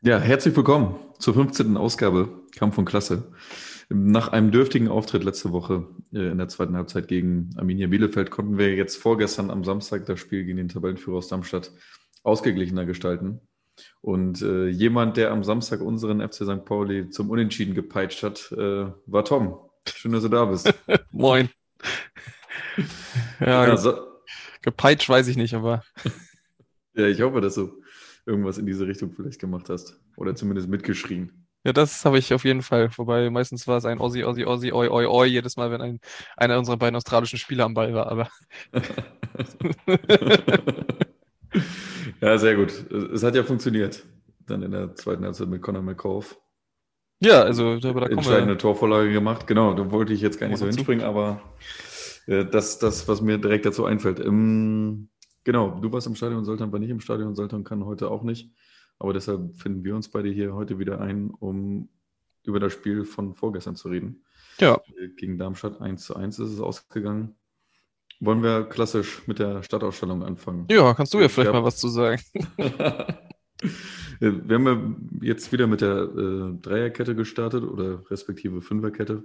Ja, herzlich willkommen zur 15. Ausgabe Kampf und Klasse. Nach einem dürftigen Auftritt letzte Woche in der zweiten Halbzeit gegen Arminia Bielefeld konnten wir jetzt vorgestern am Samstag das Spiel gegen den Tabellenführer aus Darmstadt ausgeglichener gestalten. Und jemand, der am Samstag unseren FC St. Pauli zum Unentschieden gepeitscht hat, war Tom. Schön, dass du da bist. Moin. Ja, Ja, so, gepeitscht weiß ich nicht, aber ja, ich hoffe, dass du irgendwas in diese Richtung vielleicht gemacht hast. Oder zumindest mitgeschrien. ja, das habe ich auf jeden Fall. Wobei meistens war es ein Ossi, Ossi, Ossi, Oi, Oi, Oi, jedes Mal, wenn einer unserer beiden australischen Spieler am Ball war. Aber Ja, sehr gut. Es hat ja funktioniert. Dann in der zweiten Halbzeit mit Conor McCauley. ja, also da Entscheidende Torvorlage gemacht. Genau, da wollte ich jetzt gar kommen nicht wir so noch zu. hinspringen, aber das, was mir direkt dazu einfällt. Genau, du warst im Stadion, Soltan war nicht im Stadion, Soltan kann heute auch nicht. Aber deshalb finden wir uns beide hier heute wieder ein, um über das Spiel von vorgestern zu reden. Ja, Gegen Darmstadt 1:1 ist es ausgegangen. Wollen wir klassisch mit der Stadtausstellung anfangen? ja, kannst du ja Es vielleicht mal gab was zu sagen. Wir haben ja jetzt wieder mit der Dreierkette gestartet oder respektive Fünferkette,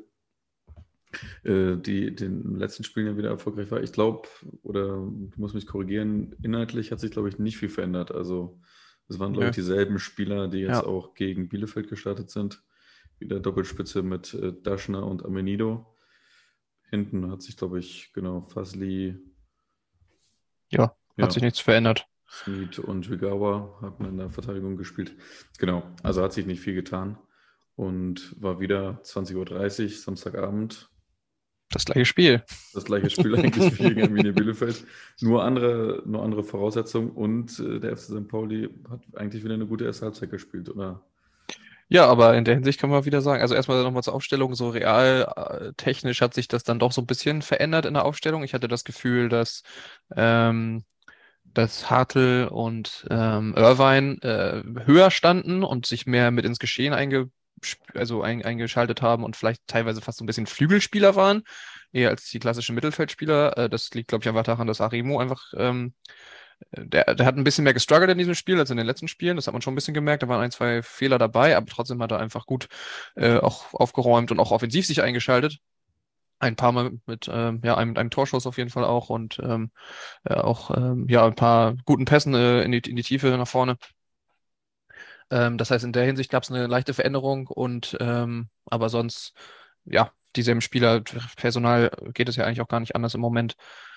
die den letzten Spielen ja wieder erfolgreich war. Ich glaube, oder du musst mich korrigieren, inhaltlich hat sich, glaube ich, nicht viel verändert. Also es waren, glaube Nö. ich, dieselben Spieler, die jetzt Ja, auch gegen Bielefeld gestartet sind. Wieder Doppelspitze mit Daschner und Amenido. Hinten hat sich, glaube ich, genau, Fasli, ja, hat sich ja, nichts verändert. Smith und Jigawa hatten in der Verteidigung gespielt. Genau, also hat sich nicht viel getan und war wieder 20:30 Uhr Samstagabend. Das gleiche Spiel. Das gleiche Spiel eigentlich wie gegen Arminia Bielefeld. Nur andere Voraussetzungen und der FC St. Pauli hat eigentlich wieder eine gute erste Halbzeit gespielt, oder? Ja, aber in der Hinsicht kann man wieder sagen, also erstmal nochmal zur Aufstellung, so real technisch hat sich das dann doch so ein bisschen verändert in der Aufstellung. Ich hatte das Gefühl, ähm, dass Hartl und Irvine höher standen und sich mehr mit ins Geschehen eingeschaltet haben und vielleicht teilweise fast so ein bisschen Flügelspieler waren, eher als die klassischen Mittelfeldspieler. Das liegt, glaube ich, einfach daran, dass Arimo einfach der hat ein bisschen mehr gestruggelt in diesem Spiel als in den letzten Spielen. Das hat man schon ein bisschen gemerkt. Da waren ein, zwei Fehler dabei, aber trotzdem hat er einfach gut auch aufgeräumt und auch offensiv sich eingeschaltet. Ein paar Mal mit einem Torschuss auf jeden Fall auch und auch ja, ein paar guten Pässen in die Tiefe nach vorne. Das heißt, in der Hinsicht gab es eine leichte Veränderung und aber sonst, ja, dieselben Spieler, Personal geht es ja eigentlich auch gar nicht anders im Moment.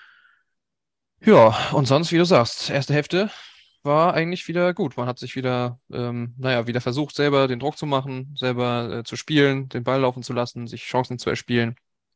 Ja, und sonst, wie du sagst, erste Hälfte war eigentlich wieder gut. Man hat sich wieder, naja, wieder versucht, selber den Druck zu machen, selber zu spielen, den Ball laufen zu lassen, sich Chancen zu erspielen.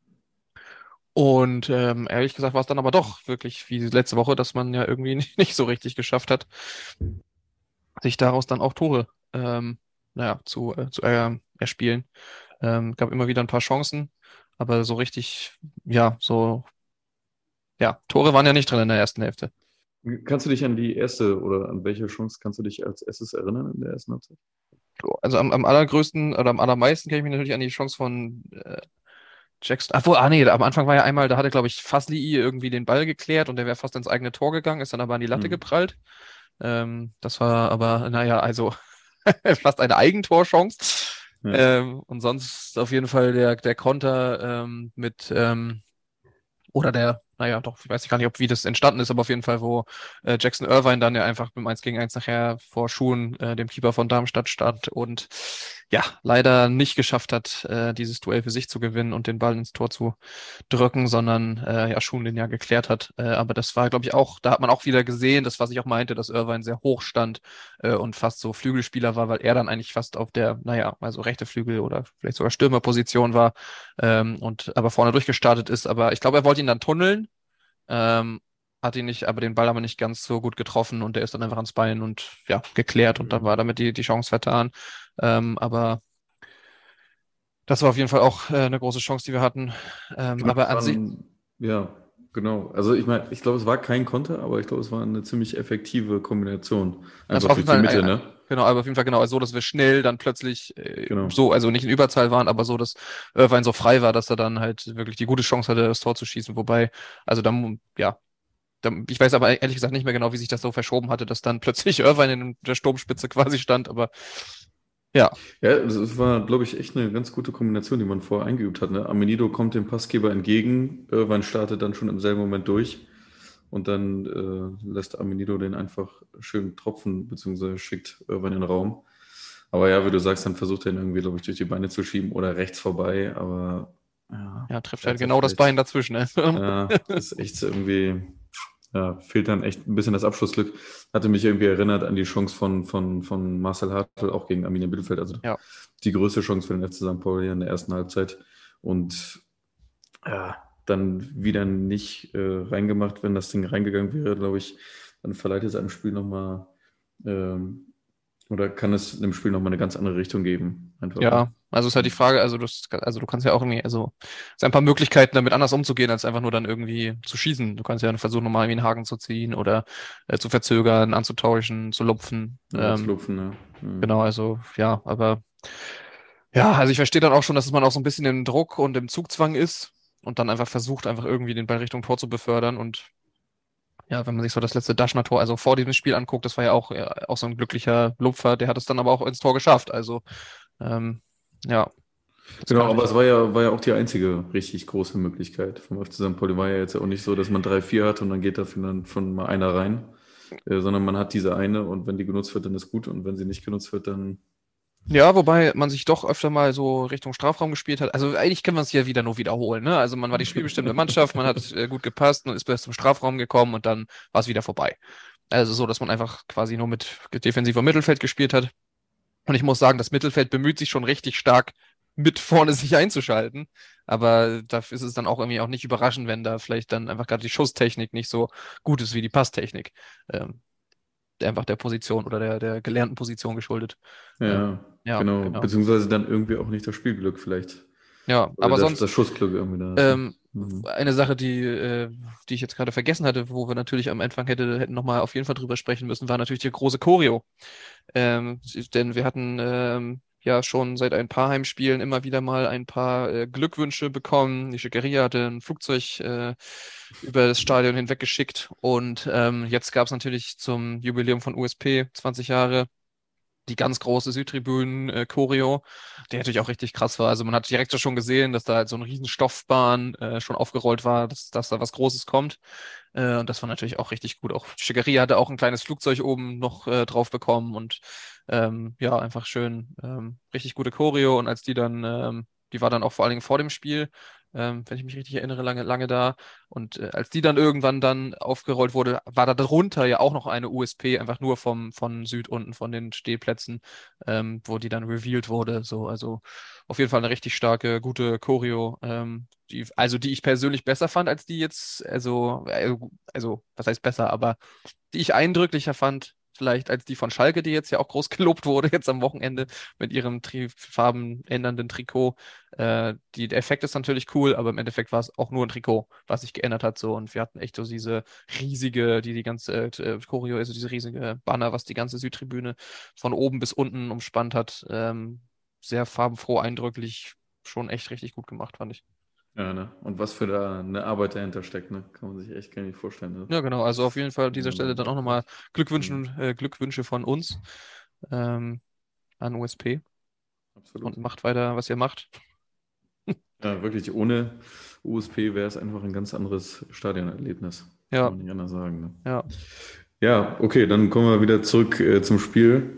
Und ehrlich gesagt war es dann aber doch wirklich wie letzte Woche, dass man ja irgendwie nicht so richtig geschafft hat, sich daraus dann auch Tore naja, zu erspielen. Gab immer wieder ein paar Chancen, aber so richtig, ja, ja, Tore waren ja nicht drin in der ersten Hälfte. Kannst du dich an die erste oder an welche Chance kannst du dich als erstes erinnern in der ersten Halbzeit? Also am allergrößten oder am allermeisten kann ich mich natürlich an die Chance von Jackson. Nee, am Anfang war ja einmal, da hatte, glaube ich, Fasli irgendwie den Ball geklärt und der wäre fast ins eigene Tor gegangen, ist dann aber an die Latte Hm. geprallt. Das war aber, naja, also fast eine Eigentorchance. Ja. Und sonst auf jeden Fall der Konter mit oder naja, doch, ich weiß gar nicht, wie das entstanden ist, aber auf jeden Fall, wo Jackson Irvine dann ja einfach beim 1 gegen 1 nachher vor Schuhen, dem Keeper von Darmstadt stand und ja, leider nicht geschafft hat, dieses Duell für sich zu gewinnen und den Ball ins Tor zu drücken, sondern ja, Schuhen den ja geklärt hat. Aber das war, glaube ich, auch, da hat man auch wieder gesehen, das, was ich auch meinte, dass Irvine sehr hoch stand und fast so Flügelspieler war, weil er dann eigentlich fast auf der, naja, also rechte Flügel oder vielleicht sogar Stürmerposition war und aber vorne durchgestartet ist. Aber ich glaube, er wollte ihn dann tunneln, hat ihn nicht, aber den Ball aber nicht ganz so gut getroffen und der ist dann einfach ans Bein und ja, geklärt und dann war damit die Chance vertan. Aber das war auf jeden Fall auch eine große Chance, die wir hatten. Genau, Aber es an sich, waren, ja, genau. Also ich meine, ich glaube, es war kein Konter, aber ich glaube, es war eine ziemlich effektive Kombination. das Einfach war auf durch jeden die Fall Mitte, ne? genau, aber auf jeden Fall genau, also so, dass wir schnell dann plötzlich Genau. so, also nicht in Überzahl waren, aber so, dass Irvine so frei war, dass er dann halt wirklich die gute Chance hatte, das Tor zu schießen. Wobei, also dann, ja, Ich weiß aber ehrlich gesagt nicht mehr genau, wie sich das so verschoben hatte, dass dann plötzlich Irvine in der Sturmspitze quasi stand, aber ja, Ja, es war, glaube ich, echt eine ganz gute Kombination, die man vorher eingeübt hat. Ne? Amenido kommt dem Passgeber entgegen, Irvine startet dann schon im selben Moment durch und dann lässt Amenido den einfach schön tropfen, beziehungsweise schickt Irvine in den Raum. Aber ja, wie du sagst, dann versucht er ihn irgendwie, glaube ich, durch die Beine zu schieben oder rechts vorbei, aber ja, ja, trifft er halt hat ja genau das Bein vielleicht, dazwischen, ne? ja, das ist echt so irgendwie, ja, fehlt dann echt ein bisschen das Abschlussglück. Hatte mich irgendwie erinnert an die Chance von Marcel Hartl auch gegen Arminia Bielefeld, also Ja. die größte Chance für den FC St. Pauli in der ersten Halbzeit und ja, dann wieder nicht reingemacht. Wenn das Ding reingegangen wäre, glaube ich, dann verleiht es einem Spiel nochmal ähm, oder kann es dem Spiel nochmal eine ganz andere Richtung geben. Einfach, ne? Ja, also ist halt die Frage, also du kannst ja auch irgendwie, also es sind ein paar Möglichkeiten, damit anders umzugehen, als einfach nur dann irgendwie zu schießen. Du kannst ja versuchen, nochmal irgendwie einen Haken zu ziehen oder zu verzögern, anzutauschen, zu lupfen. Ja, zu lupfen, ne? Mhm. Genau, also ja, aber ja, also ich verstehe dann auch schon, dass man auch so ein bisschen im Druck und im Zugzwang ist und dann einfach versucht, einfach irgendwie den Ball Richtung Tor zu befördern. Und ja, wenn man sich so das letzte Daschner-Tor, also vor diesem Spiel anguckt, das war ja auch so ein glücklicher Lupfer, der hat es dann aber auch ins Tor geschafft. Also ähm, ja, das kann Genau, aber natürlich. es war ja auch die einzige richtig große Möglichkeit. Vom FC St. Pauli war ja jetzt auch nicht so, dass man 3-4 hat und dann geht dafür dann schon mal einer rein, sondern man hat diese eine und wenn die genutzt wird, dann ist gut und wenn sie nicht genutzt wird, dann Ja, wobei man sich doch öfter mal so Richtung Strafraum gespielt hat. Also eigentlich können wir es ja wieder nur wiederholen, ne? Also man war die spielbestimmte Mannschaft, man hat gut gepasst und ist bis zum Strafraum gekommen und dann war es wieder vorbei. Also so, dass man einfach quasi nur mit defensiver Mittelfeld gespielt hat. Und ich muss sagen, das Mittelfeld bemüht sich schon richtig stark, mit vorne sich einzuschalten. Aber dafür ist es dann auch irgendwie auch nicht überraschend, wenn da vielleicht dann einfach gerade die Schusstechnik nicht so gut ist wie die Passtechnik. Ähm, einfach der Position oder der gelernten Position geschuldet. ja, Ja, genau, genau. beziehungsweise dann irgendwie auch nicht das Spielglück vielleicht Ja, oder aber das sonst Schussglück irgendwie da ist. Ne? ähm, Mhm. eine Sache, die ich jetzt gerade vergessen hatte, wo wir natürlich am Anfang hätten nochmal auf jeden Fall drüber sprechen müssen, war natürlich die große Choreo. Denn wir hatten ja schon seit ein paar Heimspielen immer wieder mal ein paar Glückwünsche bekommen. Die Schickeria hatte ein Flugzeug über das Stadion hinweg geschickt und jetzt gab es natürlich zum Jubiläum von USP 20 Jahre die ganz große Südtribünen-Choreo, die natürlich auch richtig krass war. Also man hat direkt schon gesehen, dass da halt so eine riesen Stoffbahn schon aufgerollt war, dass da was Großes kommt. Und das war natürlich auch richtig gut. Auch Schickeria hatte auch ein kleines Flugzeug oben noch drauf bekommen und ja, einfach schön, richtig gute Choreo. Und als die war dann auch vor allen Dingen vor dem Spiel, wenn ich mich richtig erinnere, lange da. Und als die dann irgendwann dann aufgerollt wurde, war da darunter ja auch noch eine USP, einfach nur von Süd unten, von den Stehplätzen, wo die dann revealed wurde. So, also auf jeden Fall eine richtig starke, gute Choreo, die ich persönlich besser fand als die jetzt, was heißt besser, aber die ich eindrücklicher fand, vielleicht als die von Schalke, die jetzt ja auch groß gelobt wurde, jetzt am Wochenende mit ihrem farbenändernden Trikot. Der Effekt ist natürlich cool, aber im Endeffekt war es auch nur ein Trikot, was sich geändert hat. So. Und wir hatten echt so diese riesige, die ganze Choreo, also diese riesige Banner, was die ganze Südtribüne von oben bis unten umspannt hat. Sehr farbenfroh, eindrücklich, schon echt richtig gut gemacht, fand ich. Ja, ne? Und was für da eine Arbeit dahinter steckt, ne? Kann man sich echt gar nicht vorstellen. Ne? Ja, genau. Also auf jeden Fall an dieser Stelle dann auch nochmal Mhm. Glückwünsche von uns ähm, an USP und Absolut. macht weiter, was ihr macht. Ja, wirklich, ohne USP wäre es einfach ein ganz anderes Stadionerlebnis. Kann Ja, man nicht anders sagen. Ne? ja. Ja, okay, dann kommen wir wieder zurück zum Spiel.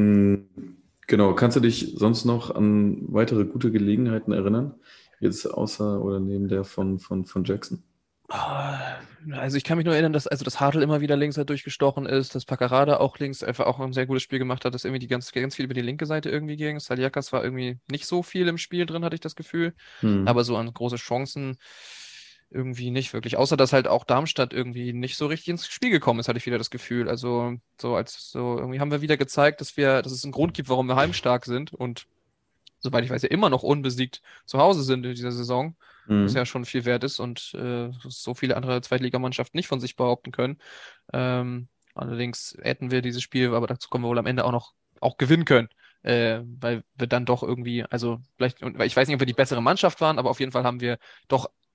Genau, kannst du dich sonst noch an weitere gute Gelegenheiten erinnern? Jetzt außer oder neben der von Jackson? Also ich kann mich nur erinnern, dass also das Hartl immer wieder links halt durchgestochen ist, dass Paccarada auch links einfach auch ein sehr gutes Spiel gemacht hat, dass irgendwie ganz viel über die linke Seite irgendwie ging. Saliakas war irgendwie nicht so viel im Spiel drin, hatte ich das Gefühl. Aber Hm. so an große Chancen irgendwie nicht wirklich. Außer dass halt auch Darmstadt irgendwie nicht so richtig ins Spiel gekommen ist, hatte ich wieder das Gefühl. Also irgendwie haben wir wieder gezeigt, dass es einen Grund gibt, warum wir heimstark sind und soweit ich weiß, ja immer noch unbesiegt zu Hause sind in dieser Saison, was ja Hm. schon viel wert ist und so viele andere Zweitligamannschaften nicht von sich behaupten können. Allerdings hätten wir dieses Spiel, aber dazu kommen wir wohl am Ende auch gewinnen können. Weil wir dann doch irgendwie, also vielleicht, weil ich weiß nicht, ob wir die bessere Mannschaft waren, aber auf jeden Fall haben wir doch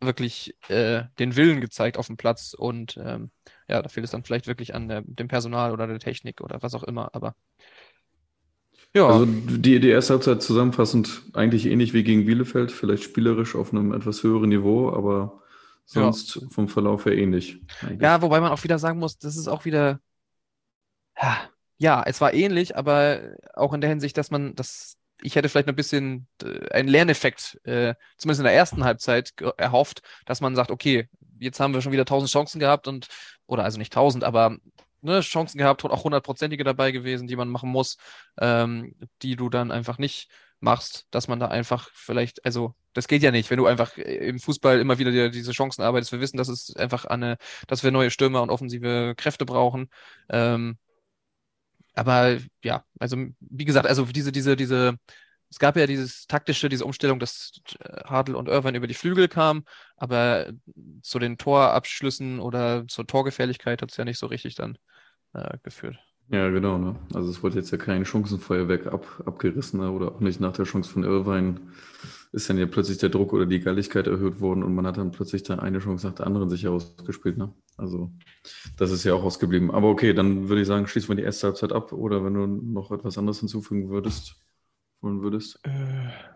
wirklich den Willen gezeigt auf dem Platz und ja, da fehlt es dann vielleicht wirklich an dem Personal oder der Technik oder was auch immer, aber ja, Also die erste Halbzeit zusammenfassend eigentlich ähnlich wie gegen Bielefeld, vielleicht spielerisch auf einem etwas höheren Niveau, aber ja. sonst vom Verlauf her ähnlich Ja, eigentlich. wobei man auch wieder sagen muss, das ist auch wieder, ja, es war ähnlich, aber auch in der Hinsicht, ich hätte vielleicht noch ein bisschen einen Lerneffekt, zumindest in der ersten Halbzeit, erhofft, dass man sagt, okay, jetzt haben wir schon wieder 1000 Chancen gehabt oder also nicht 1000, aber ne, Chancen gehabt und auch 100-prozentige dabei gewesen, die man machen muss, die du dann einfach nicht machst, dass man da einfach vielleicht, also das geht ja nicht, wenn du einfach im Fußball immer wieder diese Chancen arbeitest. Wir wissen, dass wir neue Stürmer und offensive Kräfte brauchen. Ähm, aber ja, also wie gesagt, also es gab ja diese Umstellung, dass Hartl und Irvine über die Flügel kamen, aber zu den Torabschlüssen oder zur Torgefährlichkeit hat es ja nicht so richtig dann geführt. Ja, genau, ne? Also es wurde jetzt ja kein Chancenfeuerwerk abgerissen, ne? Oder auch nicht nach der Chance von Irvine ist dann ja plötzlich der Druck oder die Galligkeit erhöht worden und man hat dann plötzlich da eine Chance nach der anderen sich herausgespielt, ne? Also das ist ja auch ausgeblieben. Aber okay, dann würde ich sagen, schließen wir die erste Halbzeit ab oder wenn du noch etwas anderes hinzufügen wollen würdest. Äh,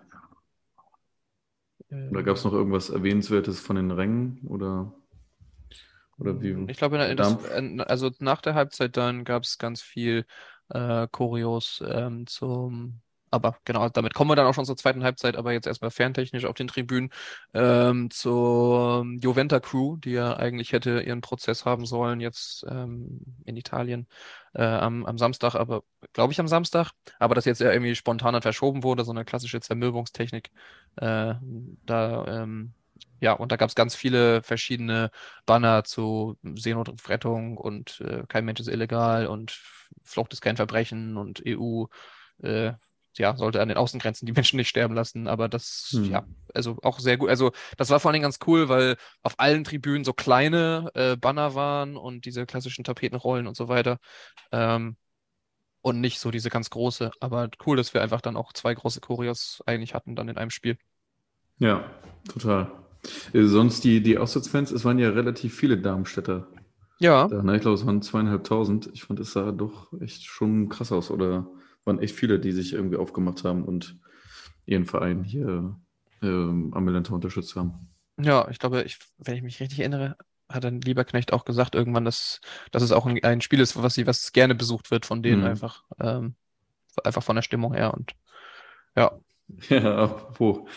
Oder gab es noch ähm, irgendwas Erwähnenswertes von den Rängen oder wie Ich glaube, Dampf? also nach der Halbzeit dann gab es ganz viel Choreos aber genau, damit kommen wir dann auch schon zur zweiten Halbzeit, aber jetzt erstmal ferntechnisch auf den Tribünen zur Juventa Crew, die ja eigentlich hätte ihren Prozess haben sollen jetzt in Italien am Samstag, aber glaube ich am Samstag, aber das jetzt ja irgendwie spontan dann verschoben wurde, so eine klassische Zermürbungstechnik. Da ja, und da gab es ganz viele verschiedene Banner zu Seenotrettung und kein Mensch ist illegal und Flucht ist kein Verbrechen und EU äh, ja, sollte an den Außengrenzen die Menschen nicht sterben lassen, aber das, Hm. ja, also auch sehr gut. Also das war vor allen Dingen ganz cool, weil auf allen Tribünen so kleine Banner waren und diese klassischen Tapetenrollen und so weiter. Ähm, und nicht so diese ganz große. Aber cool, dass wir einfach dann auch zwei große Choreos eigentlich hatten dann in einem Spiel. Ja, total. Sonst die Auswärtsfans, es waren ja relativ viele Darmstädter Ja, da, ne? Ich glaube, es waren 2500. Ich fand, es sah doch echt schon krass aus. Oder waren echt viele, die sich irgendwie aufgemacht haben und ihren Verein hier am Millerntor unterstützt haben. ja, ich glaube, wenn ich mich richtig erinnere, hat dann Lieberknecht auch gesagt irgendwann, dass es auch ein Spiel ist, was gerne besucht wird von denen Mhm. einfach von der Stimmung her und ja. Ja, apropos,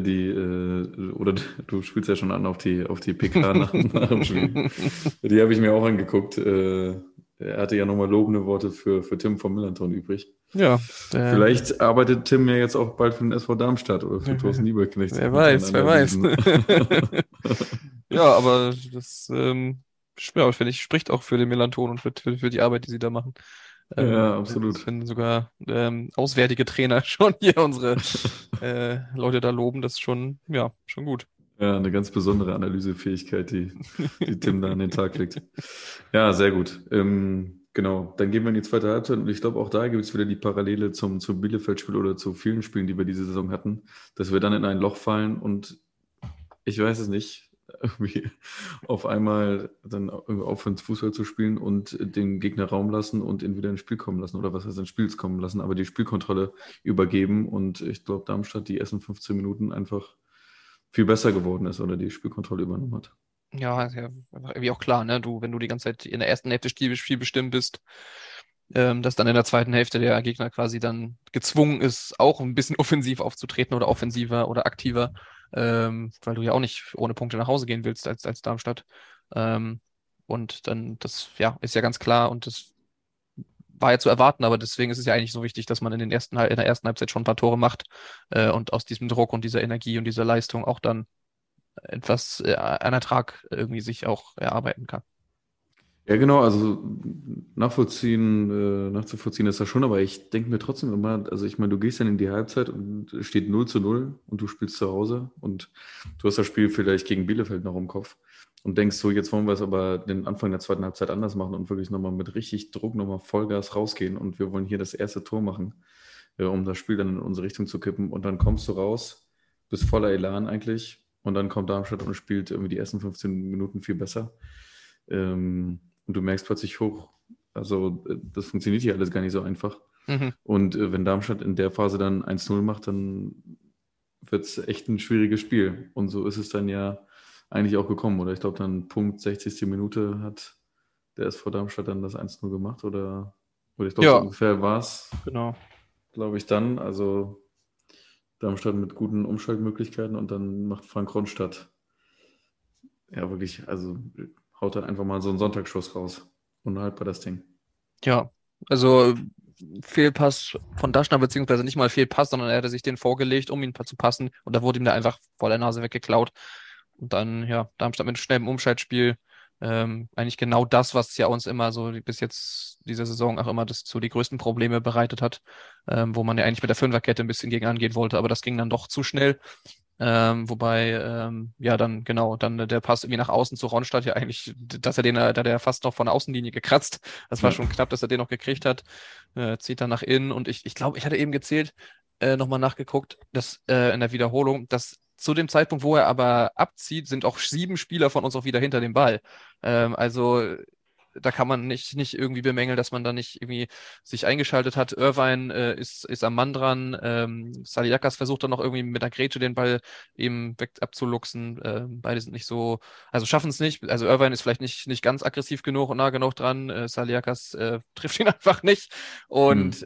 oder du spielst ja schon an auf die PK nach dem Spiel. Die habe ich mir auch angeguckt. Er hatte ja nochmal lobende Worte für Tim vom Millanton übrig. Ja, Vielleicht arbeitet Tim ja jetzt auch bald für den SV Darmstadt oder für Thorsten Lieberknecht wer mit seinen weiß, wer weiß. Analysen. Ja, aber das ja, finde ich, spricht auch für den Melanton und für die Arbeit, die sie da machen. Ja, Das absolut. finden sogar auswärtige Trainer schon hier unsere Leute da loben. Das ist schon, ja, schon gut. Ja, eine ganz besondere Analysefähigkeit, die Tim da an den Tag legt. Ja, sehr gut. Genau, dann gehen wir in die zweite Halbzeit und ich glaube, auch da gibt es wieder die Parallele zum Bielefeld-Spiel oder zu vielen Spielen, die wir diese Saison hatten, dass wir dann in ein Loch fallen und ich weiß es nicht, irgendwie auf einmal dann irgendwie aufhören, Fußball zu spielen und den Gegner Raum lassen und ihn wieder ins Spiel kommen lassen oder was heißt ins Spiel kommen lassen, aber die Spielkontrolle übergeben und ich glaube, Darmstadt die ersten 15 Minuten einfach viel besser geworden ist oder die Spielkontrolle übernommen hat. Ja, ist ja einfach irgendwie auch klar, ne? Wenn du die ganze Zeit in der ersten Hälfte spielbestimmt bist, dass dann in der zweiten Hälfte der Gegner quasi dann gezwungen ist, auch ein bisschen offensiv aufzutreten oder offensiver oder aktiver, weil du ja auch nicht ohne Punkte nach Hause gehen willst als Darmstadt. Ähm, und dann, das, ja, ist ja ganz klar und das war ja zu erwarten, aber deswegen ist es ja eigentlich so wichtig, dass man in der ersten Halbzeit schon ein paar Tore macht und aus diesem Druck und dieser Energie und dieser Leistung auch dann etwas an Ertrag irgendwie sich auch erarbeiten kann. Ja, genau, also nachzuvollziehen ist das schon, aber ich denke mir trotzdem immer, also ich meine, du gehst dann in die Halbzeit und es steht 0:0 und du spielst zu Hause und du hast das Spiel vielleicht gegen Bielefeld noch im Kopf und denkst so, jetzt wollen wir es aber den Anfang der zweiten Halbzeit anders machen und wirklich nochmal mit richtig Druck nochmal Vollgas rausgehen und wir wollen hier das erste Tor machen, um das Spiel dann in unsere Richtung zu kippen und dann kommst du raus, bist voller Elan eigentlich und dann kommt Darmstadt und spielt irgendwie die ersten 15 Minuten viel besser. Und du merkst plötzlich hoch, also das funktioniert hier alles gar nicht so einfach. Mhm. Und wenn Darmstadt in der Phase dann 1-0 macht, dann wird es echt ein schwieriges Spiel. Und so ist es dann ja eigentlich auch gekommen. Oder ich glaube, dann Punkt 60. Minute hat der SV Darmstadt dann das 1-0 gemacht. Oder ich glaube, so Ja, ungefähr war es, genau. glaube ich, dann. Also Darmstadt mit guten Umschaltmöglichkeiten und dann macht Frank Ronstadt ja wirklich, also haut dann einfach mal so einen Sonntagsschuss raus. Unhaltbar das Ding. Ja, also Fehlpass von Daschner, beziehungsweise nicht mal Fehlpass, sondern er hatte sich den vorgelegt, um ihn zu passen. Und da wurde ihm da einfach vor der Nase weggeklaut. Und dann, ja, Darmstadt mit schnellem Umschaltspiel. Eigentlich genau das, was ja uns immer so bis jetzt diese Saison auch immer so die größten Probleme bereitet hat, wo man ja eigentlich mit der Fünferkette ein bisschen gegen angehen wollte, aber das ging dann doch zu schnell. Wobei, ja, dann genau, dann der Pass irgendwie nach außen zu Ronstadt ja eigentlich, dass er den, da der fast noch von der Außenlinie gekratzt. Das war Ja. schon knapp, dass er den noch gekriegt hat. Zieht dann nach innen und ich glaube, ich hatte eben gezählt, nochmal nachgeguckt, dass in der Wiederholung, dass zu dem Zeitpunkt, wo er aber abzieht, sind auch 7 Spieler von uns auch wieder hinter dem Ball. Also da kann man nicht irgendwie bemängeln, dass man da nicht irgendwie sich eingeschaltet hat. Irvine ist am Mann dran. Saliakas versucht dann noch irgendwie mit der Grätsche den Ball eben weg abzuluxen. Beide sind nicht so, also schaffen es nicht. Also Irvine ist vielleicht nicht ganz aggressiv genug und nah genug dran. Saliakas trifft ihn einfach nicht. Und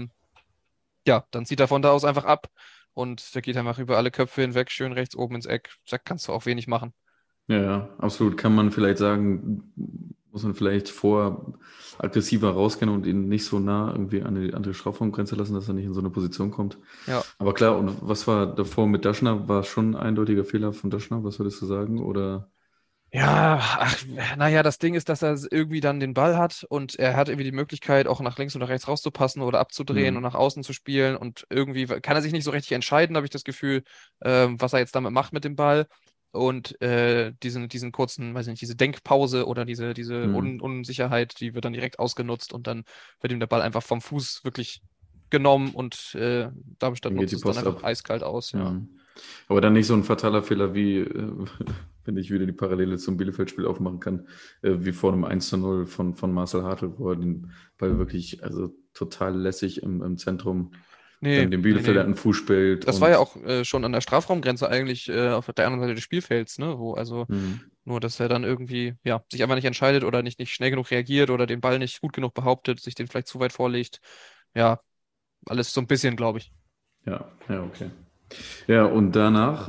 ja, dann zieht er von da aus einfach ab und der geht einfach über alle Köpfe hinweg, schön rechts oben ins Eck. Da kannst du auch wenig machen. Ja, ja, absolut. Kann man vielleicht sagen, muss man vielleicht vor aggressiver rausgehen und ihn nicht so nah irgendwie an die andere Strafraumgrenze lassen, dass er nicht in so eine Position kommt. Ja. Aber klar, und was war davor mit Daschner? War es schon ein eindeutiger Fehler von Daschner? Was würdest du sagen? Oder? Ja, ach, naja, das Ding ist, dass er irgendwie dann den Ball hat und er hat irgendwie die Möglichkeit, auch nach links oder rechts rauszupassen oder abzudrehen und Hm, nach außen zu spielen und irgendwie kann er sich nicht so richtig entscheiden, habe ich das Gefühl, was er jetzt damit macht mit dem Ball. Und diesen kurzen, weiß ich nicht, diese Denkpause oder diese hm. Unsicherheit, die wird dann direkt ausgenutzt und dann wird ihm der Ball einfach vom Fuß wirklich genommen und Darmstadt Dann geht nutzt die es dann Post einfach ab. eiskalt aus, ja. Hm. Aber dann nicht so ein fataler Fehler wie, wenn ich wieder die Parallele zum Bielefeld-Spiel aufmachen kann, wie vor einem 1-0 von Marcel Hartl, wo er den Ball wirklich, also total lässig im Zentrum Nee, dann dem nee, Bielefelder nee. einen Fuß spielt Das war ja und auch schon an der Strafraumgrenze eigentlich auf der anderen Seite des Spielfelds, ne? Wo also hm, nur, dass er dann irgendwie ja sich einfach nicht entscheidet oder nicht schnell genug reagiert oder den Ball nicht gut genug behauptet, sich den vielleicht zu weit vorlegt. Ja, alles so ein bisschen, glaube ich. ja, ja, okay. Ja, und danach,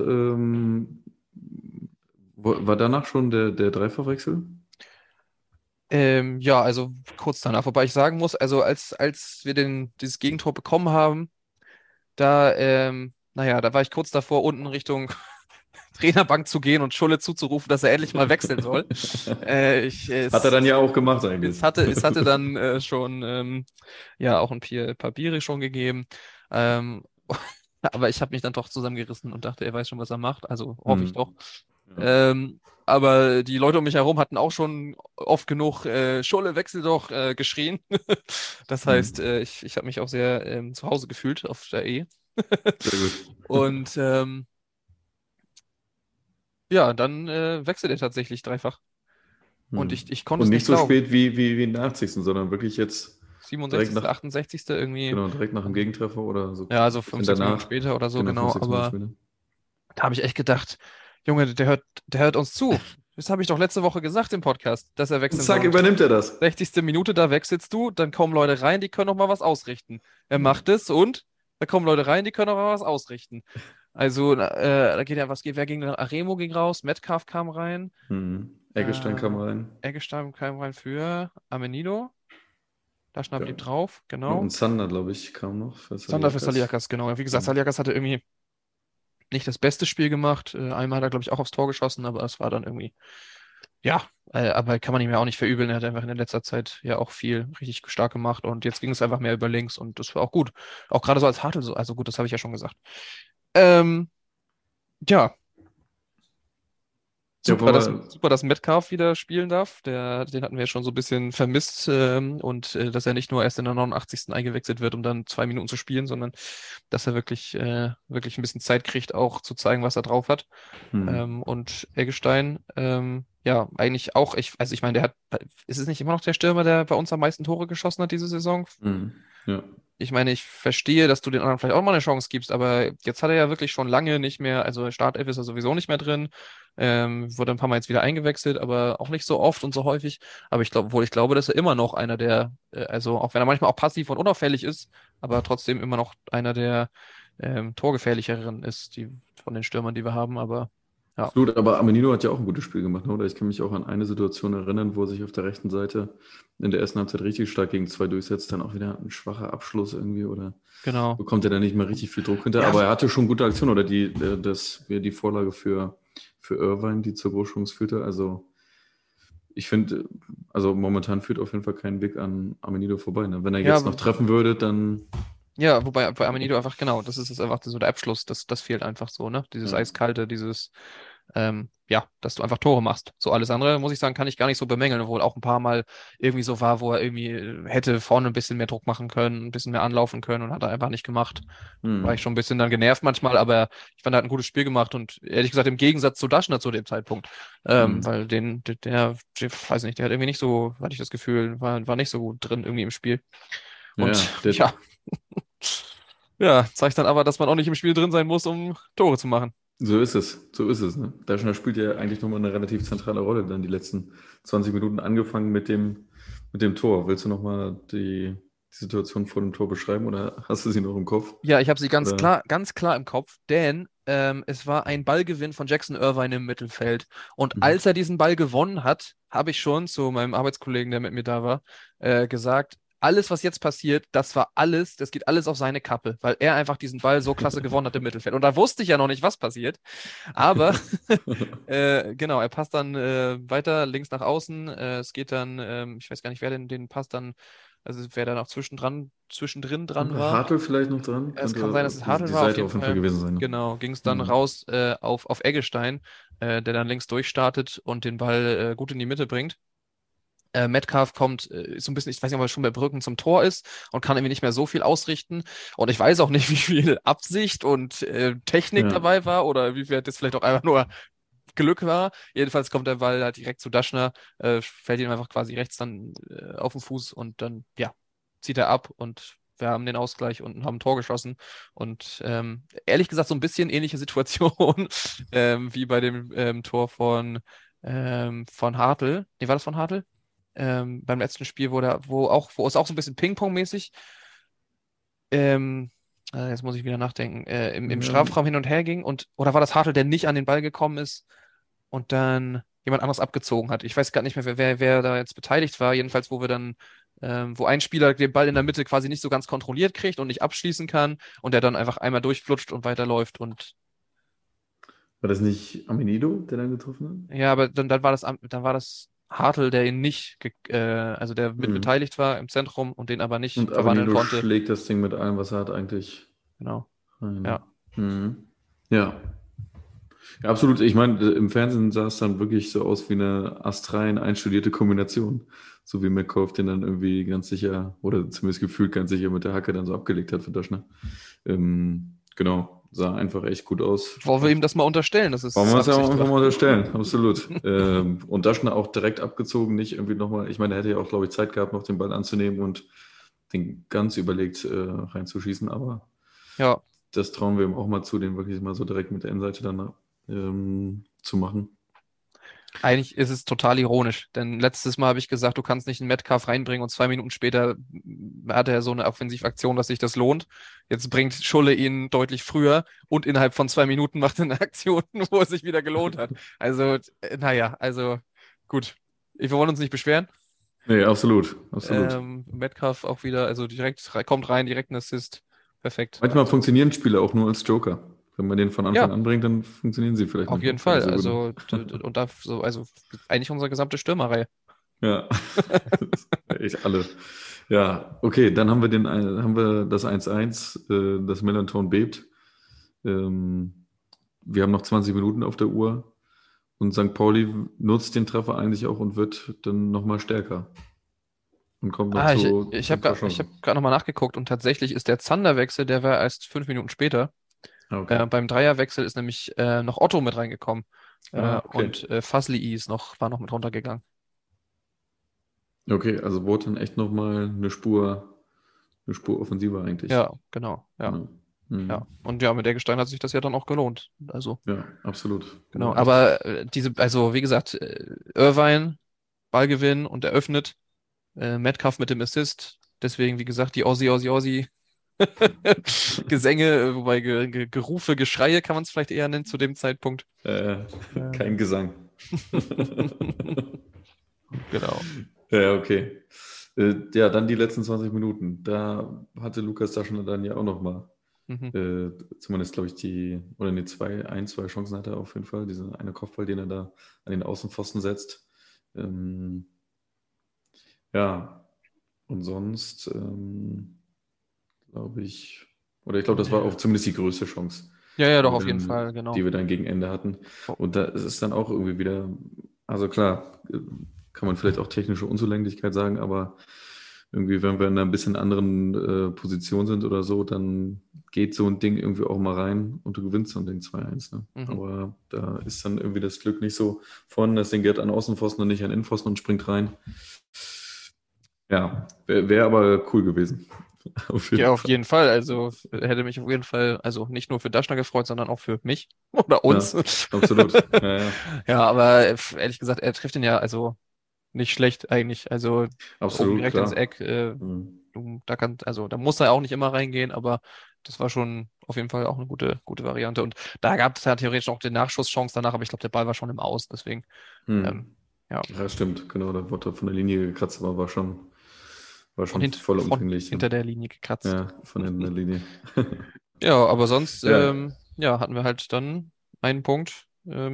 war danach schon der Dreifachwechsel? Ja, also kurz danach, wobei ich sagen muss, also als wir dieses Gegentor bekommen haben, da naja, da war ich kurz davor, unten Richtung Trainerbank zu gehen und Schulle zuzurufen, dass er endlich mal wechseln soll. Hat er dann ja auch gemacht eigentlich. Es hatte dann schon ja auch paar Biere schon gegeben. Ähm, aber ich habe mich dann doch zusammengerissen und dachte, er weiß schon, was er macht. Also hoffe ich Hm. doch. Ja. Aber die Leute um mich herum hatten auch schon oft genug Schulle, wechsel doch geschrien. Das heißt, Hm. ich habe mich auch sehr zu Hause gefühlt auf der E. Sehr gut. Und ja, dann wechselt er tatsächlich dreifach. Und Hm. ich konnte Und es nicht nicht so glauben. spät wie in der 80., sondern wirklich jetzt direkt 67., nach, 68. irgendwie. genau, direkt nach dem Also, Gegentreffer oder so ja, so ein fünf, bisschen sechs Minuten danach. später oder so, Genau, fünf, genau. sechs Minuten Aber später. da habe ich echt gedacht, Junge, der hört uns zu. Das habe ich doch letzte Woche gesagt im Podcast, dass er Und wechseln zack, soll. übernimmt er das. 60. Minute, da wechselst du, dann kommen Leute rein, die können noch mal was ausrichten. Er macht es und da kommen Leute rein, die können noch mal was ausrichten. Also, da geht ja was, wer ging denn? Aremo ging raus, Metcalf kam rein, Eggestein kam rein. Eggestein kam rein für Amenido, Daschner Ja. blieb drauf, Und genau. Sander, glaube ich, kam noch für Sander für Saliakas. Saliakas, genau. Wie gesagt, Ja. Saliakas hatte irgendwie nicht das beste Spiel gemacht. Einmal hat er, glaube ich, auch aufs Tor geschossen, aber es war dann irgendwie, ja, aber kann man ihm ja auch nicht verübeln. Er hat einfach in der letzter Zeit ja auch viel richtig stark gemacht und jetzt ging es einfach mehr über links und das war auch gut. Auch gerade so als Hartl, so, also gut, das habe ich ja schon gesagt. Ähm, ja, Ja, Super, dass Metcalf wieder spielen darf. Den hatten wir ja schon so ein bisschen vermisst und dass er nicht nur erst in der 89. eingewechselt wird, um dann 2 Minuten zu spielen, sondern dass er wirklich ein bisschen Zeit kriegt, auch zu zeigen, was er drauf hat. Und Eggestein, ja, eigentlich auch. Also ich meine, ist es nicht immer noch der Stürmer, der bei uns am meisten Tore geschossen hat diese Saison? Ja. Ich meine, ich verstehe, dass du den anderen vielleicht auch mal eine Chance gibst, aber jetzt hat er ja wirklich schon lange nicht mehr, also Startelf ist er sowieso nicht mehr drin, wurde ein paar Mal jetzt wieder eingewechselt, aber auch nicht so oft und so häufig. Aber ich glaube, dass er immer noch einer der, also auch wenn er manchmal auch passiv und unauffällig ist, aber trotzdem immer noch einer der torgefährlicheren ist, die von den Stürmern, die wir haben, aber ja. Absolut, aber Amenido hat ja auch ein gutes Spiel gemacht, oder? Ich kann mich auch an eine Situation erinnern, wo er sich auf der rechten Seite in der ersten Halbzeit richtig stark gegen 2 durchsetzt, dann auch wieder ein schwacher Abschluss irgendwie oder Genau. bekommt er da nicht mehr richtig viel Druck hinter. Ja. Aber er hatte schon gute Aktionen oder das wäre die Vorlage für Irvine, die zur Großchance führte. Also ich finde, also momentan führt auf jeden Fall kein Weg an Amenido vorbei. Ne? Wenn er jetzt noch treffen würde, dann. Ja, wobei bei Amenido einfach, genau, das ist einfach so der Abschluss, das fehlt einfach so, ne? Dieses Eiskalte, ja, dass du einfach Tore machst. So alles andere, muss ich sagen, kann ich gar nicht so bemängeln, obwohl auch ein paar Mal irgendwie so war, wo er irgendwie hätte vorne ein bisschen mehr Druck machen können, ein bisschen mehr anlaufen können und hat er einfach nicht gemacht. War ich schon ein bisschen dann genervt manchmal, aber ich fand, er hat ein gutes Spiel gemacht und ehrlich gesagt im Gegensatz zu Daschner zu dem Zeitpunkt, weil der, weiß nicht, der hat irgendwie nicht so, hatte ich das Gefühl, war nicht so gut drin irgendwie im Spiel. Und ja, zeigt dann aber, dass man auch nicht im Spiel drin sein muss, um Tore zu machen. So ist es. Ne? Daschner spielt ja eigentlich nochmal eine relativ zentrale Rolle, dann die letzten 20 Minuten angefangen mit dem Tor. Willst du nochmal die Situation vor dem Tor beschreiben oder hast du sie noch im Kopf? Ja, ich habe sie ganz klar im Kopf, denn es war ein Ballgewinn von Jackson Irvine im Mittelfeld. Und als er diesen Ball gewonnen hat, habe ich schon zu meinem Arbeitskollegen, der mit mir da war, gesagt, alles, was jetzt passiert, das geht alles auf seine Kappe, weil er einfach diesen Ball so klasse gewonnen hat im Mittelfeld. Und da wusste ich ja noch nicht, was passiert. Aber genau, er passt dann weiter links nach außen. Es geht dann, ich weiß gar nicht, wer den Pass dann, also wer da noch zwischendrin dran war. Hartl vielleicht noch dran? Es kann sein, dass es Hartl die war. Seite auf jeden Fall gewesen sein. Ne? Genau, ging es dann raus auf Eggestein, der dann links durchstartet und den Ball gut in die Mitte bringt. Metcalf kommt so ein bisschen, ich weiß nicht, ob er schon bei Brücken zum Tor ist und kann irgendwie nicht mehr so viel ausrichten. Und ich weiß auch nicht, wie viel Absicht und Technik dabei war oder wie viel das vielleicht auch einfach nur Glück war. Jedenfalls kommt der Ball halt direkt zu Daschner, fällt ihm einfach quasi rechts dann auf den Fuß und dann, ja, zieht er ab und wir haben den Ausgleich und haben ein Tor geschossen. Und ehrlich gesagt, so ein bisschen ähnliche Situation wie bei dem Tor von Hartl. Nee, war das von Hartl? Beim letzten Spiel, wo es auch so ein bisschen Ping-Pong-mäßig, jetzt muss ich wieder nachdenken, im Strafraum hin und her ging oder war das Hartl, der nicht an den Ball gekommen ist und dann jemand anderes abgezogen hat? Ich weiß gar nicht mehr, wer da jetzt beteiligt war, jedenfalls, wo wir dann, wo ein Spieler den Ball in der Mitte quasi nicht so ganz kontrolliert kriegt und nicht abschließen kann und der dann einfach einmal durchflutscht und weiterläuft und war das nicht Amenido, der dann getroffen hat? Ja, aber dann war das Hartl, der ihn nicht, also der mit beteiligt war im Zentrum und den aber nicht verwandeln konnte. Und schlägt das Ding mit allem, was er hat, eigentlich. Genau. Rein. Ja. Ja, absolut. Ich meine, im Fernsehen sah es dann wirklich so aus wie eine astrein einstudierte Kombination. So wie Metcalf den dann irgendwie ganz sicher, oder zumindest gefühlt ganz sicher mit der Hacke dann so abgelegt hat für Daschner. Genau. Sah einfach echt gut aus. Wollen wir ihm das mal unterstellen? Wollen wir es ja auch einfach mal unterstellen, absolut. Und Daschner auch direkt abgezogen, nicht irgendwie nochmal, ich meine, er hätte ja auch, glaube ich, Zeit gehabt, noch den Ball anzunehmen und den ganz überlegt reinzuschießen, aber das trauen wir ihm auch mal zu, den wirklich mal so direkt mit der Innenseite dann zu machen. Eigentlich ist es total ironisch, denn letztes Mal habe ich gesagt, du kannst nicht einen Metcalf reinbringen und 2 Minuten später hatte er so eine Offensivaktion, dass sich das lohnt. Jetzt bringt Schulle ihn deutlich früher und innerhalb von 2 Minuten macht er eine Aktion, wo es sich wieder gelohnt hat. Also, gut. Wir wollen uns nicht beschweren. Nee, absolut. Metcalf auch wieder, also direkt kommt rein, direkt ein Assist. Perfekt. Manchmal funktionieren Spiele auch nur als Joker. Wenn man den von Anfang an bringt, dann funktionieren sie vielleicht auf jeden Fall. So also eigentlich unsere gesamte Stürmerreihe. Ja, echt alle. Ja, okay, dann haben wir das 1-1, das Millanton bebt. Wir haben noch 20 Minuten auf der Uhr Und St. Pauli nutzt den Treffer eigentlich auch und wird dann nochmal stärker und kommt noch Ich, zu ich ein paar habe ich hab Chancen. gerade nochmal nachgeguckt und tatsächlich ist der Zander-Wechsel, der war erst 5 Minuten später. Ah, okay. Beim Dreierwechsel ist nämlich noch Otto mit reingekommen Ah, okay. und Fazli war noch mit runtergegangen. Okay, also wurde dann echt nochmal eine Spur offensiver eigentlich. Ja, genau, ja, Ja. Mhm. ja. Und ja, mit der Gestein hat sich das ja dann auch gelohnt. Also, Ja, absolut. genau. War echt. Aber also wie gesagt, Irvine, Ballgewinn und eröffnet, Metcalf mit dem Assist. Deswegen, wie gesagt, die Aussie Gesänge, wobei Gerufe, Geschreie kann man es vielleicht eher nennen zu dem Zeitpunkt. Äh, Ähm, kein Gesang. genau. Ja, okay. Ja, dann die letzten 20 Minuten. Da hatte Lukas Daschner dann ja auch nochmal, Mhm. zumindest glaube ich, oder nee, zwei Chancen hatte er auf jeden Fall. Dieser eine Kopfball, den er da an den Außenpfosten setzt. Ähm, ja, und sonst glaube ich, oder ich glaube, das war auch zumindest die größte Chance, Ja, ja, die doch, wir auf jeden dann, Fall, genau. die wir dann gegen Ende hatten. Oh, Und da ist es dann auch irgendwie wieder, also klar, kann man vielleicht auch technische Unzulänglichkeit sagen, aber irgendwie, wenn wir in einer bisschen anderen Position sind oder so, dann geht so ein Ding irgendwie auch mal rein und du gewinnst so ein Ding 2-1. Ne? mhm. Aber da ist dann irgendwie das Glück nicht so vorhanden, das Ding geht an Außenpfosten und nicht an Innenpfosten und springt rein. Ja, wär aber cool gewesen. Auf Ja, jeden auf Fall. jeden Fall. Also hätte mich auf jeden Fall, also nicht nur für Daschner gefreut, sondern auch für mich oder uns. Ja, absolut. Ja, ja. Ja, aber ehrlich gesagt, er trifft ihn ja also nicht schlecht eigentlich. Also oben Absolut, direkt ins klar. Eck. Mhm. Also da muss er auch nicht immer reingehen, aber das war schon auf jeden Fall auch eine gute Variante. Und da gab es ja theoretisch auch die Nachschusschance danach, aber ich glaube, der Ball war schon im Aus, deswegen, ähm, Mhm. ja. Ja, stimmt, genau. Da wurde er von der Linie gekratzt, aber war schon Von vollumfänglich hinter dann. der Linie gekratzt. Ja, von hinten der Linie. Ja, aber sonst, Ja, ja, hatten wir halt dann einen Punkt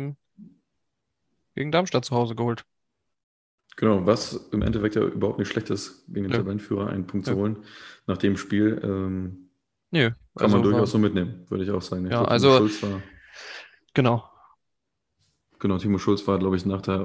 gegen Darmstadt zu Hause geholt. genau. Was im Endeffekt ja überhaupt nicht schlecht ist, gegen den Nö, Tabellenführer einen Punkt nö, zu holen. Nach dem Spiel nö. kann man Also durchaus war, so mitnehmen, würde ich auch sagen. Ich ja, glaube, also genau. Timo Schulz war, glaube ich,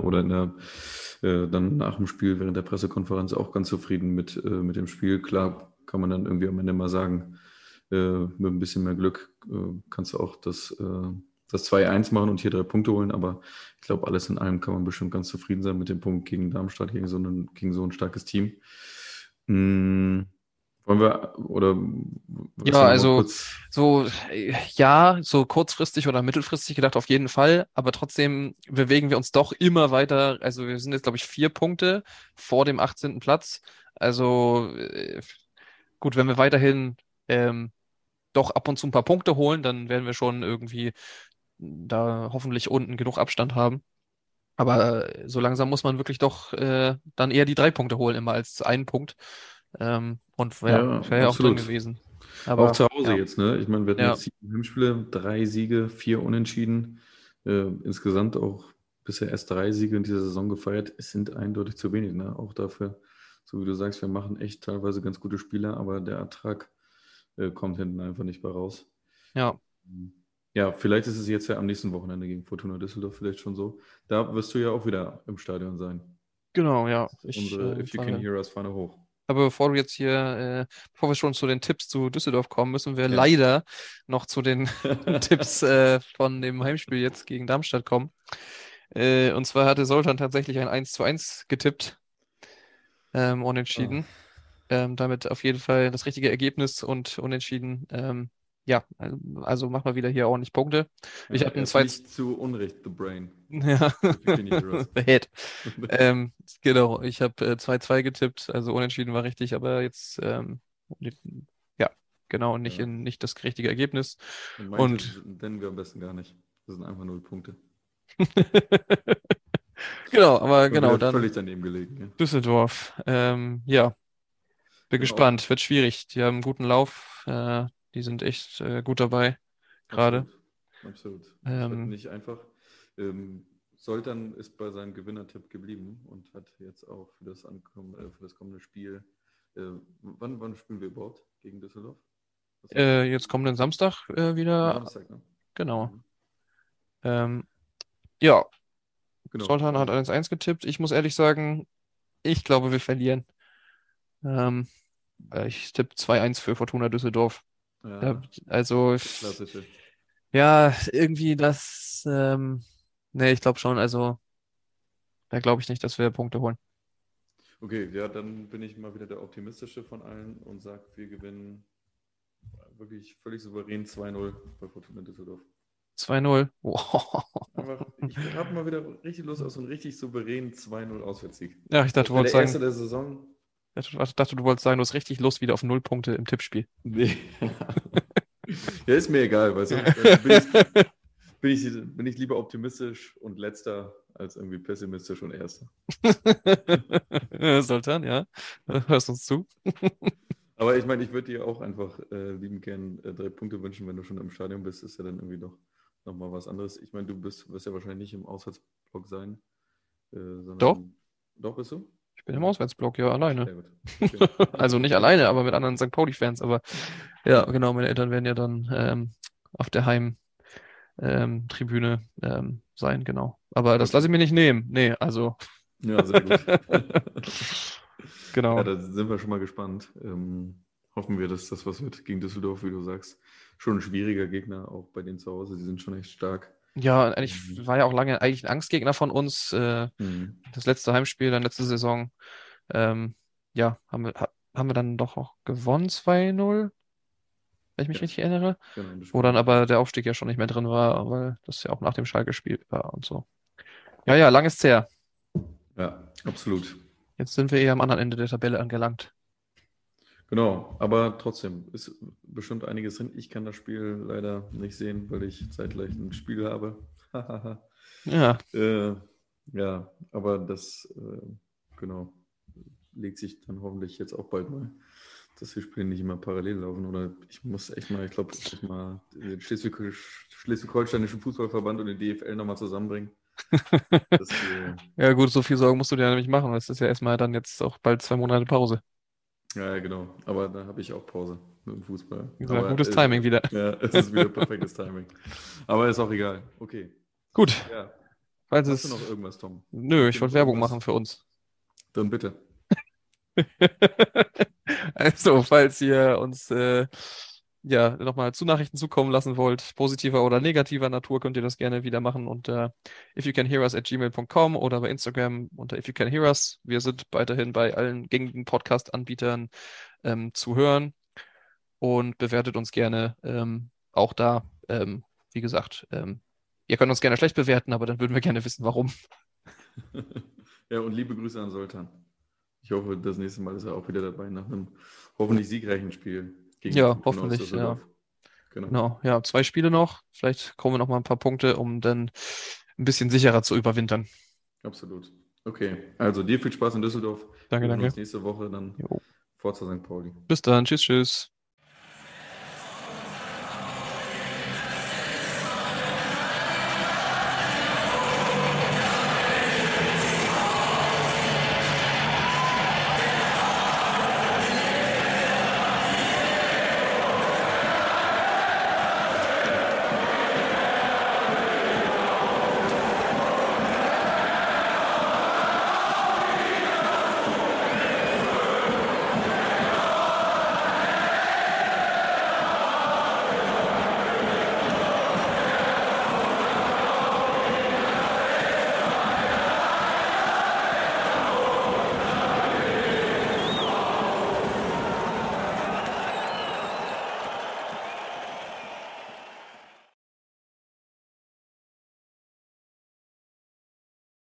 dann nach dem Spiel während der Pressekonferenz auch ganz zufrieden mit dem Spiel. Klar kann man dann irgendwie am Ende mal sagen, mit ein bisschen mehr Glück kannst du auch das 2-1 machen und hier 3 Punkte holen, aber ich glaube, alles in allem kann man bestimmt ganz zufrieden sein mit dem Punkt gegen Darmstadt, gegen so ein starkes Team. Hm, wollen wir, oder willst Ja, du nochmal also kurz, ja, so kurzfristig oder mittelfristig gedacht auf jeden Fall, aber trotzdem bewegen wir uns doch immer weiter. Also wir sind jetzt, glaube ich, 4 Punkte vor dem 18. Platz. Also gut, wenn wir weiterhin ähm, doch ab und zu ein paar Punkte holen, dann werden wir schon irgendwie da hoffentlich unten genug Abstand haben. Aber so langsam muss man wirklich doch dann eher die 3 Punkte holen, immer als einen Punkt. Und ja, ja, wäre ja auch drin absolut. gewesen. Auch Aber zu Hause ja, jetzt, ne? Ich meine, wir hatten ja, jetzt 7 Heimspiele, 3 Siege, 4 Unentschieden. Insgesamt auch bisher erst 3 Siege in dieser Saison gefeiert. Es sind eindeutig zu wenig, ne? Auch dafür, so wie du sagst, wir machen echt teilweise ganz gute Spieler, aber der Ertrag kommt hinten einfach nicht bei raus. ja, Ja, vielleicht ist es jetzt ja am nächsten Wochenende gegen Fortuna Düsseldorf vielleicht schon so. Da wirst du ja auch wieder im Stadion sein. genau, ja. Unsere If You Can Hear Us Fahne hoch. Aber bevor du jetzt hier, bevor wir schon zu den Tipps zu Düsseldorf kommen, müssen wir Ja. leider noch zu den Tipps von dem Heimspiel jetzt gegen Darmstadt kommen. Und zwar hatte Soltan tatsächlich ein 1:1 getippt, Ah, unentschieden. Damit auf jeden Fall das richtige Ergebnis und unentschieden. Ja, also mach mal wieder hier ordentlich Punkte. ja, Ich habe er ein ist 2, nicht zu Unrecht The Brain. ja, If You Can Hear Us. The Head. Genau, ich habe 2:2 getippt, also unentschieden war richtig, aber jetzt, ja, genau, Ja. nicht das richtige Ergebnis. Und meinte, Und nennen wir am besten gar nicht. Das sind einfach 0 Punkte. genau, aber Schon genau, wieder dann völlig daneben gelegen. Düsseldorf. Ja, bin Genau, gespannt, wird schwierig. Die haben einen guten Lauf, die sind echt gut dabei gerade. absolut. Absolut. Es wird Ähm, nicht einfach. Ähm, Soltan ist bei seinem Gewinnertipp geblieben und hat jetzt auch für das kommende Spiel. Wann spielen wir überhaupt gegen Düsseldorf? Was sagst du? jetzt kommenden Samstag Am wieder, Samstag, ne? genau. Mhm. Ähm, ja. Genau. Zoltan hat 1-1 getippt. Ich muss ehrlich sagen, ich glaube, wir verlieren. Ähm, Ich tippe 2-1 für Fortuna Düsseldorf. Ja, Also, das Klassische. ja, irgendwie nee, ich glaube schon. Also, da glaube ich nicht, dass wir Punkte holen. Okay, ja, dann bin ich mal wieder der Optimistische von allen und sage, wir gewinnen wirklich völlig souverän 2-0 bei Fortuna Düsseldorf. 2-0. Wow. Einfach, ich habe mal wieder richtig Lust auf so einen richtig souveränen 2-0 Auswärtssieg. Ja, ich dachte, Das du wäre wolltest der erste sagen, der Saison. ich dachte, du wolltest sagen, du hast richtig Lust wieder auf 0 Punkte im Tippspiel. Nee. Ja, ist mir egal, weißt du. Dann bin ich lieber optimistisch und letzter als irgendwie pessimistisch und erster. Sultan, ja. Hörst uns zu. Aber ich meine, ich würde dir auch einfach liebend gern 3 Punkte wünschen, wenn du schon im Stadion bist, ist ja dann irgendwie doch nochmal was anderes. Ich meine, wirst ja wahrscheinlich nicht im Auswärtsblock sein, Doch, sondern doch bist du? ich bin im Auswärtsblock, ja, alleine. Sehr gut. Okay. Also nicht alleine, aber mit anderen St. Pauli-Fans. Aber ja, genau, meine Eltern werden ja dann auf der Heimtribüne sein, genau. Aber das Okay. lasse ich mir nicht nehmen. Nee, also. Ja, sehr gut. Genau. Ja, da sind wir schon mal gespannt. Hoffen wir, dass das was wird gegen Düsseldorf, wie du sagst. Schon ein schwieriger Gegner, auch bei denen zu Hause. Die sind schon echt stark. Ja, eigentlich war ja auch lange eigentlich ein Angstgegner von uns. Mhm. Das letzte Heimspiel, dann letzte Saison, ja, haben wir dann doch auch gewonnen 2-0, wenn ich mich Ja, richtig erinnere. genau. Das Wo Spiel. dann aber der Aufstieg ja schon nicht mehr drin war, weil das ja auch nach dem Schalke-Spiel war und so. Ja, ja, lang ist's her. Ja, absolut. Jetzt sind wir eher am anderen Ende der Tabelle angelangt. Genau, aber trotzdem ist bestimmt einiges drin. Ich kann das Spiel leider nicht sehen, weil ich zeitgleich ein Spiel habe. Ja, Ja, aber das genau legt sich dann hoffentlich jetzt auch bald mal, dass die Spiele nicht immer parallel laufen. Oder ich muss echt mal, ich glaube, den Schleswig-Holsteinischen Fußballverband und den DFL nochmal zusammenbringen. Dass wir, ja gut, so viel Sorgen musst du dir ja nämlich machen. Es ist ja erstmal dann jetzt auch bald 2 Monate Pause. ja, genau. Aber da habe ich auch Pause mit dem Fußball. Wie gesagt, Aber gutes Timing wieder. ja, es ist wieder perfektes Timing. Aber ist auch egal. Okay. Gut, Ja. falls Hast du es. noch irgendwas, Tom? Nö, ich Noch wollte Werbung irgendwas? machen für uns. Dann bitte. Also, falls ihr uns ja nochmal Nachrichten zukommen lassen wollt, positiver oder negativer Natur, könnt ihr das gerne wieder machen unter ifyoucanhearus@gmail.com oder bei Instagram unter ifyoucanhearus. Wir sind weiterhin bei allen gängigen Podcast-Anbietern zu hören und bewertet uns gerne auch da. Wie gesagt, ihr könnt uns gerne schlecht bewerten, aber dann würden wir gerne wissen, warum. Ja, und liebe Grüße an Sultan. Ich hoffe, das nächste Mal ist er auch wieder dabei nach einem hoffentlich siegreichen Spiel gegen Ja, Fortuna aus hoffentlich, ja. Düsseldorf. Genau. Genau, ja, 2 Spiele noch. Vielleicht kommen wir noch mal ein paar Punkte, um dann ein bisschen sicherer zu überwintern. Absolut. Okay, also dir viel Spaß in Düsseldorf. Danke, Wir hören danke. uns nächste Woche dann Jo. Forza St. Pauli. Bis dann. Tschüss, tschüss.